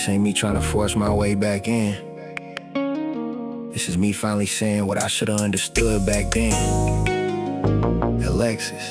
This ain't me trying to force my way back in. This is me finally saying what I should've understood back then. Alexis,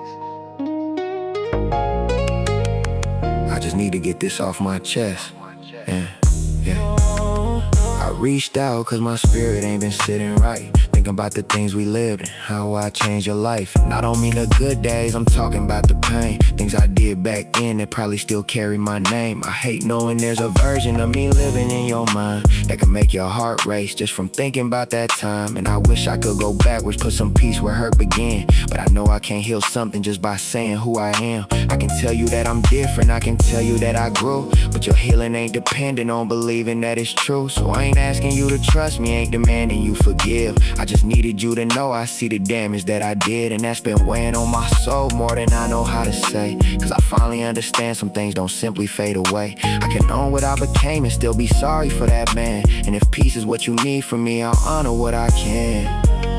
I just need to get this off my chest. Yeah. I reached out cause my spirit ain't been sitting right, thinking about the things we lived and how I changed your life. And I don't mean the good days, I'm talking about the pain, things I did back then that probably still carry my name. I hate knowing there's a version of me living in your mind that can make your heart race just from thinking about that time. And I wish I could go backwards, put some peace where hurt began, but I know I can't heal something just by saying who I am. I can tell you that I'm different, I can tell you that I grew, but your healing ain't dependent on believing that it's true. So I ain't asking you to trust me, ain't demanding you forgive. I just needed you to know I see the damage that I did, and that's been weighing on my soul more than I know how to say. Cause I finally understand some things don't simply fade away. I can own what I became and still be sorry for that man. And if peace is what you need from me, I'll honor what I can.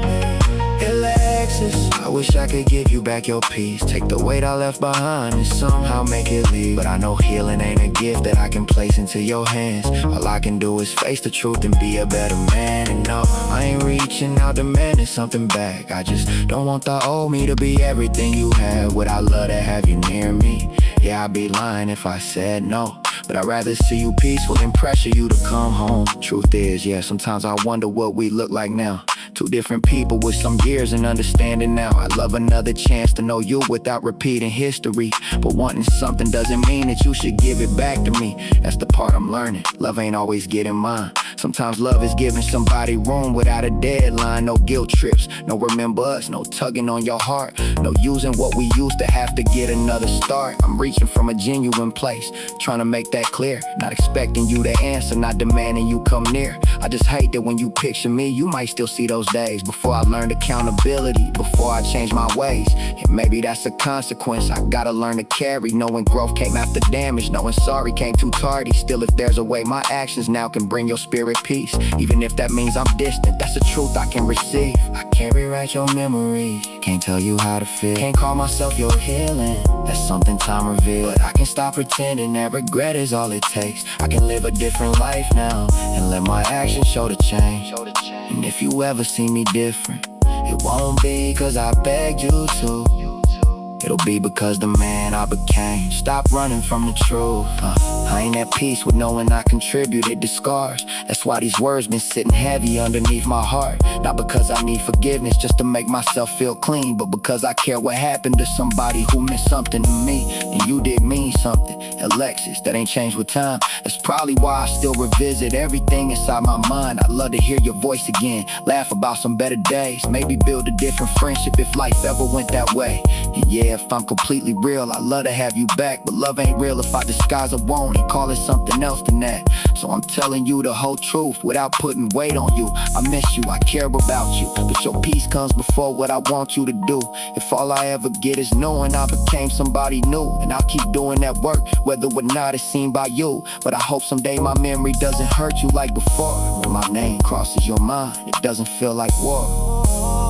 Alexis, I wish I could give you back your peace, take the weight I left behind and somehow make it leave. But I know healing ain't a gift that I can place into your hands. All I can do is face the truth and be a better man. And no, I ain't reaching out demanding something back. I just don't want the old me to be everything you had. Would I love to have you near me? Yeah, I'd be lying if I said no, but I'd rather see you peaceful than pressure you to come home. Truth is, yeah, sometimes I wonder what we look like now. Two different people with some years and understanding now. I'd love another chance to know you without repeating history, but wanting something doesn't mean that you should give it back to me. That's the part I'm learning. Love ain't always getting mine. Sometimes love is giving somebody room without a deadline. No guilt trips, no remember us, no tugging on your heart, no using what we used to have to get another start. I'm reaching from a genuine place, trying to make that clear. Not expecting you to answer, not demanding you come near. I just hate that when you picture me, you might still see those days before I learned accountability, before I changed my ways. And maybe that's a consequence I gotta learn to carry, knowing growth came after damage, knowing sorry came too tardy. Still, if there's a way, my actions now can bring your spirit peace, even if that means I'm distant. That's the truth I can receive. I can't rewrite your memories, can't tell you how to feel, can't call myself your healing. That's something time revealed. But I can stop pretending that regret is all it takes. I can live a different life now and let my actions show the change. And if you ever see me different, it won't be cause I begged you to. It'll be because the man I became. Stop running from the truth. I ain't at peace with knowing I contributed to scars. That's why these words been sitting heavy underneath my heart. Not because I need forgiveness just to make myself feel clean, but because I care what happened to somebody who meant something to me. And you did mean something, Alexis, that ain't changed with time. That's probably why I still revisit everything inside my mind. I'd love to hear your voice again, laugh about some better days, maybe build a different friendship if life ever went that way. And yeah, if I'm completely real, I'd love to have you back, but love ain't real if I disguise a want and call it something else than that. So I'm telling you the whole truth without putting weight on you. I miss you, I care about you, but your peace comes before what I want you to do. If all I ever get is knowing I became somebody new, and I'll keep doing that work whether or not it's seen by you. But I hope someday my memory doesn't hurt you like before. When my name crosses your mind, it doesn't feel like war.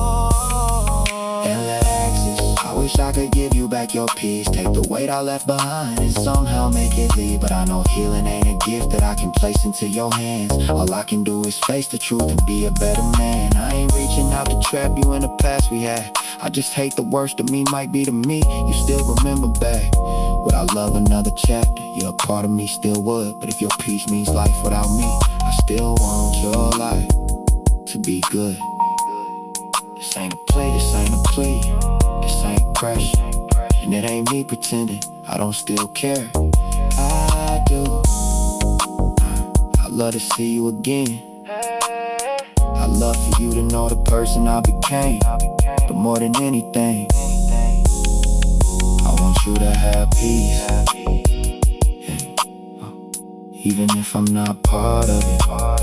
Alexis, I wish I could give you back your peace, take the weight I left behind and somehow make it leave. But I know healing ain't a gift that I can place into your hands. All I can do is face the truth and be a better man. I ain't reaching out to trap you in the past we had. I just hate the worst of me might be to me. You still remember back. Would I love another chapter? Yeah, a part of me still would. But if your peace means life without me, I still want your life to be good. This ain't a play, this ain't a plea, this ain't pressure, and it ain't me pretending I don't still care. I do. I'd love to see you again. I'd love for you to know the person I became. But more than anything, I want you to have peace, yeah. Even if I'm not part of it.